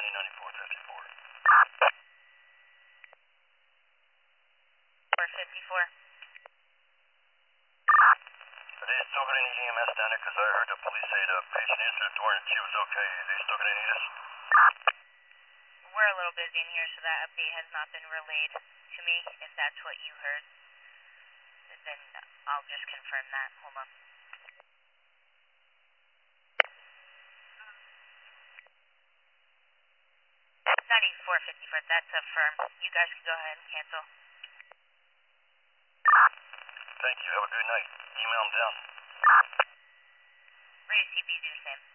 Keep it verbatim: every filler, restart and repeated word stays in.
ninety ninety-four fifty-four. four fifty-four. Are they still going to need E M S down there? Because I heard the police say the patient answered the door and she was okay. Are they still going to need us? We're a little busy in here, so that update has not been relayed to me. If that's what you heard, then I'll just confirm that. Hold on. ninety-four fifty-four, that's a firm. You guys can go ahead and cancel. Thank you. Have a good night. Email them down. Race C B do the same.